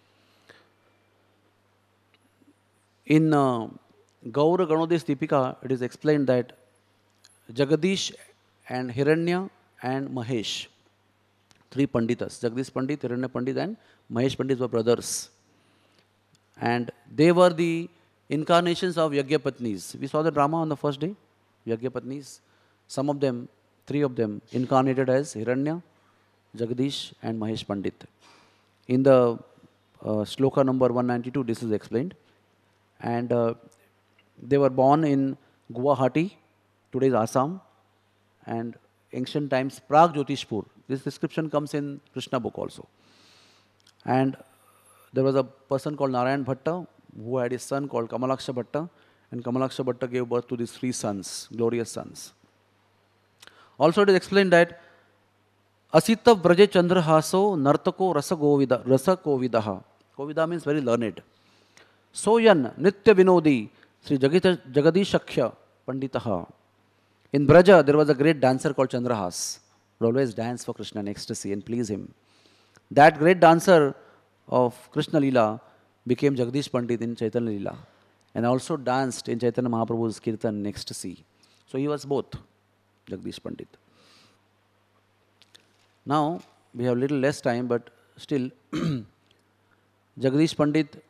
In uh, Gaura Ganodis Deepika, it is explained that Jagadish and Hiranya and Mahesh, three Panditas, Jagadish Pandit, Hiranya Pandit and Mahesh Pandit were brothers. And they were the incarnations of Yagyapatnis. We saw the drama on the first day, Yagyapatnis. Some of them, three of them, incarnated as Hiranya, Jagadish and Mahesh Pandit. In the uh, shloka number one ninety-two, this is explained. And uh, they were born in Guwahati, today's Assam, and ancient times Prag Jyotishpur. This description comes in Krishna book also. And there was a person called Narayan Bhatta who had a son called Kamalaksha Bhatta, and Kamalaksha Bhatta gave birth to these three sons, glorious sons. Also it is explained that Asita Braje Chandrahaso Nartako Rasa Govida, Rasa Kovidaha. Kovida means very learned. Soyan Nitya Vinodi Sri Jagadishakhya Panditaha. In Braja there was a great dancer called Chandrahas, who always danced for Krishna in ecstasy and please him. That great dancer of Krishna Leela became Jagadish Pandit in Chaitanya Leela and also danced in Chaitanya Mahaprabhu's Kirtan in ecstasy. So he was both Jagadish Pandit. Now we have little less time, but still Jagadish Pandit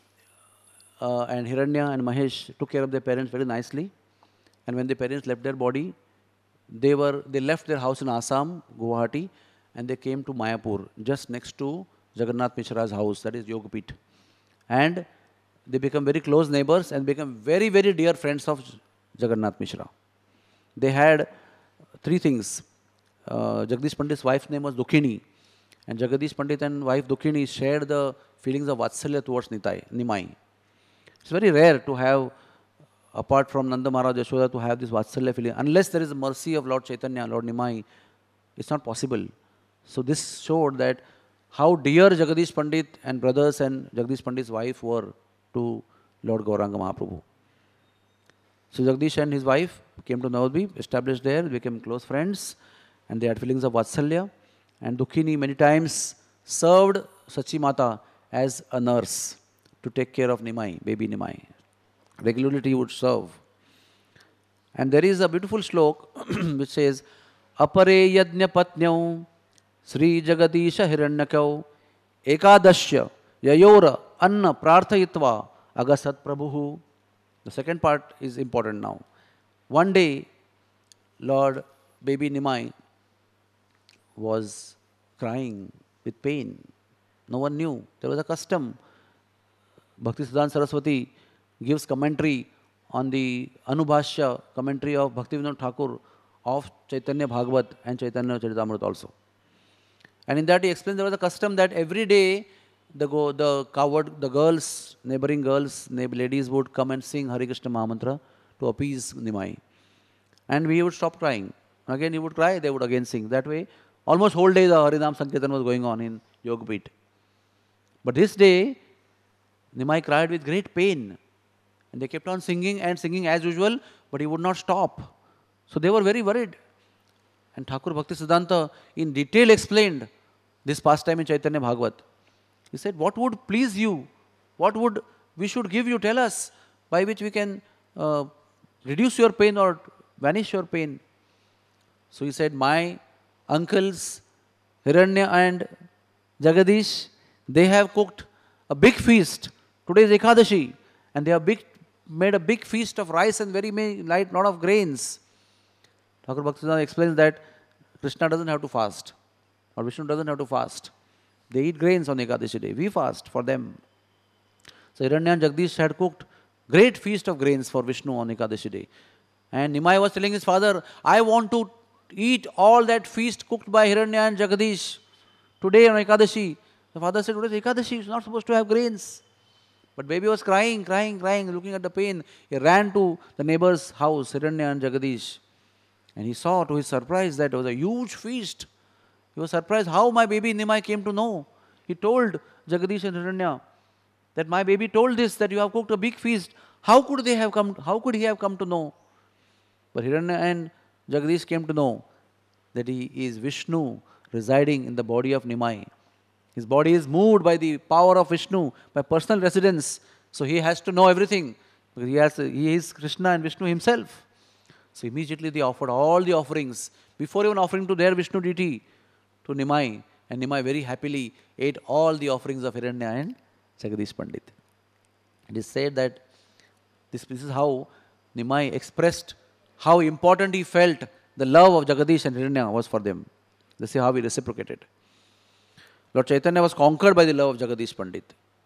uh, and Hiranya and Mahesh took care of their parents very nicely. And when the parents left their body, they were they left their house in Assam, Guwahati, and they came to Mayapur, just next to Jagannath Mishra's house, that is Yogapit. And they become very close neighbors and become very, very dear friends of Jagannath Mishra. They had three things. Uh, Jagadish Pandit's wife's name was Dukhini, and Jagadish Pandit and wife Dukhini shared the feelings of Vatsalya towards Nitai, Nimai. It's very rare to have, apart from Nanda Maharaj Yashoda, to have this Vatsalya feeling. Unless there is a mercy of Lord Chaitanya, Lord Nimai, it's not possible. So this showed that how dear Jagadish Pandit and brothers and Jagadish Pandit's wife were to Lord Gauranga Mahaprabhu. So Jagadish and his wife came to Navadvip, established there, became close friends, and they had feelings of Vatsalya. And Dukhini many times served Sachi Mata as a nurse to take care of Nimai, baby Nimai. Regularly he would serve. And there is a beautiful shlok which says, Apare yajna patnyau Sri Jagadisha Hiranyakau Ekadashya Yayora Anna Prarthayitva Agasat Prabhuhu. The second part is important now. One day, Lord baby Nimai was crying with pain. No one knew. There was a custom. Bhaktisiddhanta Saraswati gives commentary on the Anubhashya commentary of Bhaktivinoda Thakur of Chaitanya Bhagavat and Chaitanya Charitamrita also. And in that he explains there was a custom that every day the go, the coward, the girls, neighboring girls, neighbor ladies would come and sing Hare Krishna Mahamantra to appease Nimai. And we would stop crying. Again he would cry, they would again sing. That way, almost whole day the Harinam Sankirtan was going on in Yogapit. But this day, Nimai cried with great pain. And they kept on singing and singing as usual, but he would not stop. So they were very worried. And Thakur Bhaktisiddhanta in detail explained this pastime in Chaitanya Bhagavat. He said, what would please you? What would we should give you? Tell us, by which we can uh, reduce your pain or vanish your pain. So he said, my uncles Hiranya and Jagadish, they have cooked a big feast. Today is Ekadashi, and they have big, made a big feast of rice and very ma- light lot of grains. Thakur Bhaktisiddhanta explains that Krishna doesn't have to fast, or Vishnu doesn't have to fast. They eat grains on Ekadashi day. We fast for them. So Hiranya and Jagdish had cooked great feast of grains for Vishnu on Ekadashi day. And Nimai was telling his father, I want to eat all that feast cooked by Hiranya and Jagadish today on Ekadashi. The father said, today is Ekadashi, it's not supposed to have grains. But baby was crying, crying, crying, looking at the pain. He ran to the neighbor's house, Hiranya and Jagadish. And he saw to his surprise that it was a huge feast. He was surprised how my baby Nimai came to know. He told Jagadish and Hiranya that my baby told this, that you have cooked a big feast. How could they have come, how could he have come to know? But Hiranya and Jagadish came to know that he is Vishnu residing in the body of Nimai. His body is moved by the power of Vishnu, by personal residence. So he has to know everything. Because he, has, he is Krishna and Vishnu himself. So immediately they offered all the offerings, before even offering to their Vishnu deity, to Nimai. And Nimai very happily ate all the offerings of Hiranya and Jagadish Pandit. It is said that this, this is how Nimai expressed how important he felt the love of Jagadish and Hiranya was for them. This is how he reciprocated. Lord Chaitanya was conquered by the love of Jagadish Pandit.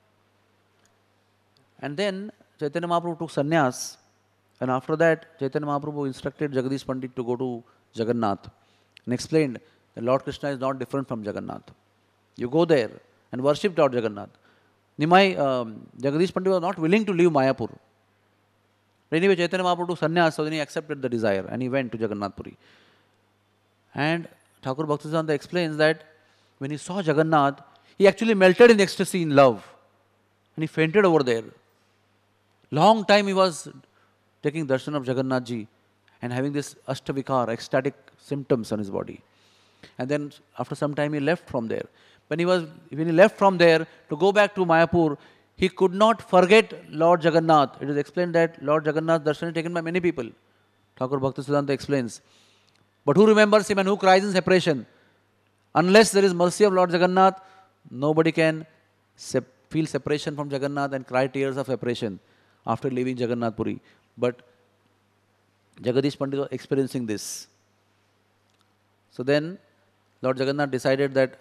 And then Chaitanya Mahaprabhu took sannyas, and after that Chaitanya Mahaprabhu instructed Jagadish Pandit to go to Jagannath and explained that Lord Krishna is not different from Jagannath. You go there and worship Lord Jagannath. Nimai, um, Jagadish Pandit was not willing to leave Mayapur. Anyway, Chaitanya Mahaprabhu took sannyas, so then he accepted the desire and he went to Jagannath Puri. And Thakur Bhaktisiddhanta explains that when he saw Jagannath, he actually melted in ecstasy in love. And he fainted over there. Long time he was taking darshan of Jagannath ji and having this ashtavikar, ecstatic symptoms on his body. And then after some time he left from there. When he was, when he left from there to go back to Mayapur, he could not forget Lord Jagannath. It is explained that Lord Jagannath darshan is taken by many people. Thakur Bhaktisiddhanta explains. But who remembers him and who cries in separation? Unless there is mercy of Lord Jagannath, nobody can sep- feel separation from Jagannath and cry tears of separation after leaving Jagannath Puri. But Jagadish Pandit was experiencing this. So then Lord Jagannath decided that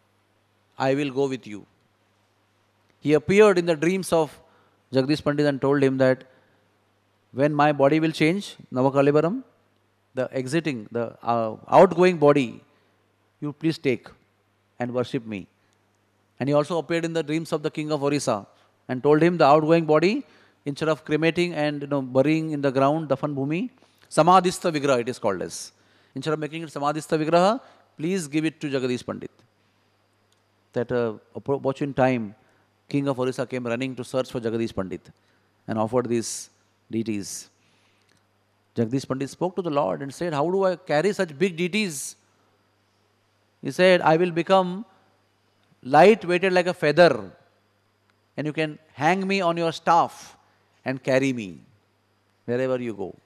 I will go with you. He appeared in the dreams of Jagadish Pandit and told him that when my body will change, Navakalibaram, the exiting, the uh, outgoing body, you please take and worship me. And he also appeared in the dreams of the king of Orissa and told him the outgoing body, instead of cremating and you know, burying in the ground, Dafan Bhumi, Samadhistha Vigraha it is called as. Instead of making it Samadhistha Vigraha, please give it to Jagadish Pandit. That uh, opportune time, king of Orissa came running to search for Jagadish Pandit and offered these deities. Jagadish Pandit spoke to the Lord and said, how do I carry such big deities? He said, I will become light-weighted like a feather, and you can hang me on your staff and carry me wherever you go.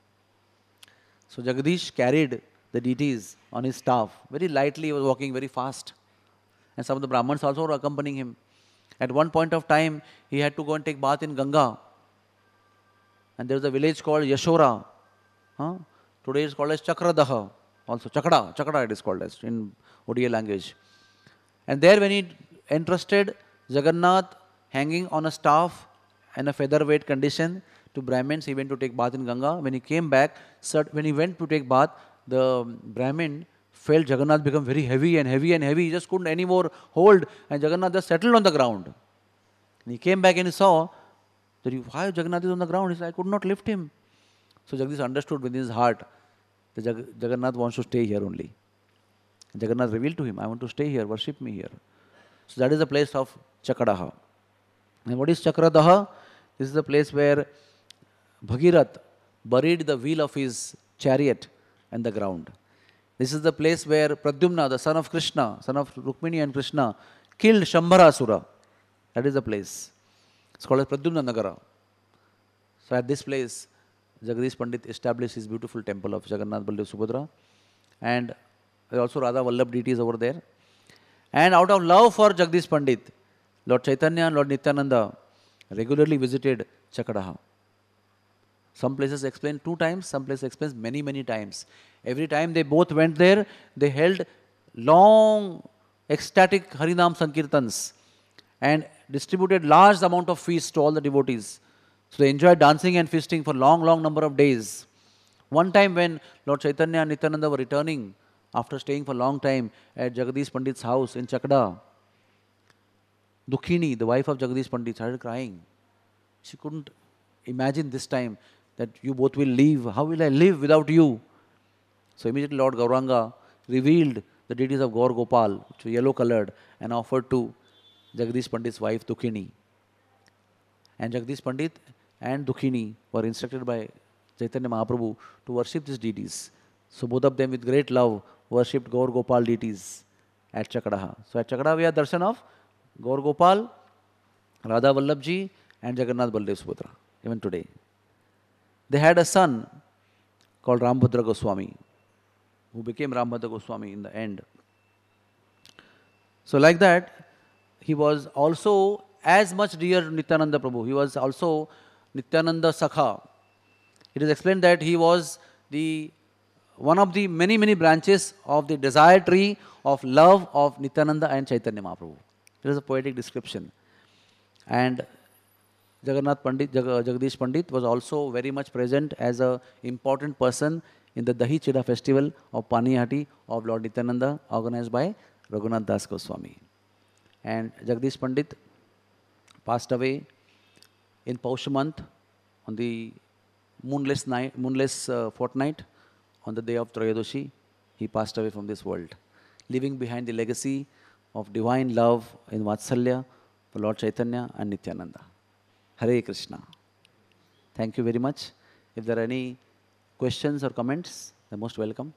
So Jagadish carried the deities on his staff. Very lightly, he was walking very fast. And some of the Brahmins also were accompanying him. At one point of time, he had to go and take bath in Ganga. And there was a village called Yashora. Huh? Today it's called as Chakradaha. Also Chakra, Chakra it is called as in Odia language. And there when he entrusted Jagannath hanging on a staff in a featherweight condition to Brahmins, he went to take bath in Ganga. When he came back, when he went to take bath, the Brahmin felt Jagannath become very heavy and heavy and heavy. He just couldn't anymore hold, and Jagannath just settled on the ground. And he came back and he saw that why Jagannath is on the ground. He said, I could not lift him. So Jagadish understood within his heart that Jag- Jagannath wants to stay here only. And Jagannath revealed to him, I want to stay here, worship me here. So that is the place of Chakradaha. And what is Chakradaha? This is the place where Bhagirath buried the wheel of his chariot in the ground. This is the place where Pradyumna, the son of Krishna, son of Rukmini and Krishna, killed Shambharasura. That is the place. It's called as Pradyumna Nagara. So at this place, Jagadish Pandit established his beautiful temple of Jagannath Baldev Subhadra. And There are also Radha Vallabh deities over there. And out of love for Jagdish Pandit, Lord Chaitanya and Lord Nityananda regularly visited Chakadaha. Some places explain two times, some places explain many, many times. Every time they both went there, they held long, ecstatic Harinam Sankirtans and distributed large amount of feasts to all the devotees. So they enjoyed dancing and feasting for long, long number of days. One time when Lord Chaitanya and Nityananda were returning after staying for a long time at Jagadish Pandit's house in Chakda, Dukhini, the wife of Jagadish Pandit, started crying. She couldn't imagine this time that you both will leave. How will I live without you? So immediately Lord Gauranga revealed the deities of Gaur Gopal, which were yellow colored, and offered to Jagadish Pandit's wife Dukhini. And Jagadish Pandit and Dukhini were instructed by Chaitanya Mahaprabhu to worship these deities. So both of them with great love worshipped Gaur Gopal deities at Chakadaha. So at Chakadaha we have darshan of Gaur Gopal, Radha Vallabhji and Jagannath Baldev Subhadra, even today. They had a son called Rambhadra Goswami, who became Rambhadra Goswami in the end. So like that, he was also as much dear to Nityananda Prabhu. He was also Nityananda Sakha. It is explained that he was the one of the many, many branches of the desire tree of love of Nityananda and Chaitanya Mahaprabhu. It is a poetic description. And Jagannath Pandit, Jag Jagadish Pandit was also very much present as an important person in the Dahi Chida festival of Panihati of Lord Nityananda, organized by Raghunath Das Goswami. And Jagadish Pandit passed away in Pausha month on the moonless night, moonless uh, fortnight, on the day of Trayodashi. He passed away from this world, leaving behind the legacy of divine love in Vatsalya for Lord Chaitanya and Nityananda. Hare Krishna. Thank you very much. If there are any questions or comments, they're most welcome.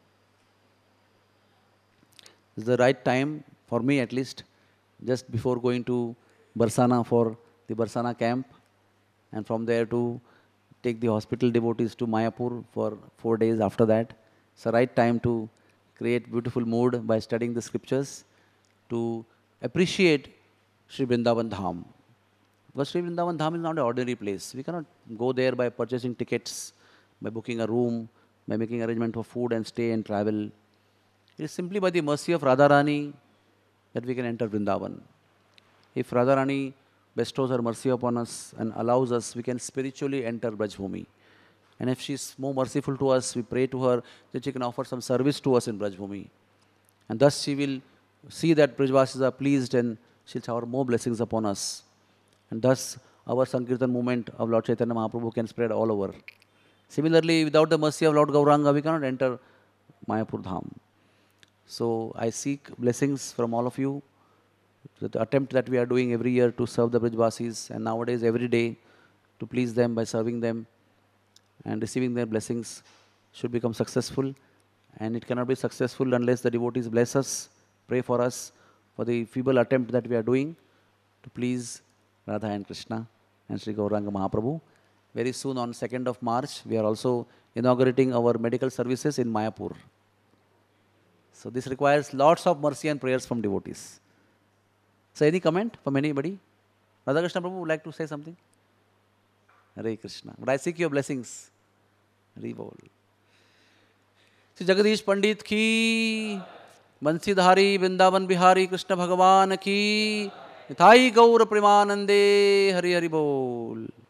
This is the right time, for me at least, just before going to Barsana for the Barsana camp, and from there to take the hospital devotees to Mayapur for four days after that. It's the right time to create beautiful mood by studying the scriptures, to appreciate Sri Vrindavan Dham. Because Sri Vrindavan Dham is not an ordinary place. We cannot go there by purchasing tickets, by booking a room, by making arrangement for food and stay and travel. It is simply by the mercy of Radharani that we can enter Vrindavan. If Radharani bestows her mercy upon us and allows us, we can spiritually enter Brajbhumi. And if she is more merciful to us, we pray to her that she can offer some service to us in Brajbhumi. And thus she will see that Brajvasis are pleased and she'll shower more blessings upon us. And thus our Sankirtan movement of Lord Chaitanya Mahaprabhu can spread all over. Similarly, without the mercy of Lord Gauranga, we cannot enter Mayapur Dham. So I seek blessings from all of you. The attempt that we are doing every year to serve the Brajvasis, and nowadays every day to please them by serving them and receiving their blessings, should become successful. And it cannot be successful unless the devotees bless us, pray for us for the feeble attempt that we are doing to please Radha and Krishna and Sri Gauranga Mahaprabhu. Very soon on second of March, we are also inaugurating our medical services in Mayapur. So this requires lots of mercy and prayers from devotees. So any comment from anybody? Radha Krishna Prabhu would like to say something? Hare Krishna. But I seek your blessings. Hare Bol. Sri Jagadish Pandit ki, Bansidhari Vrindavan Bihari Krishna Bhagavan ki, Nithai Gaur Premanande. Hare Hare Bol.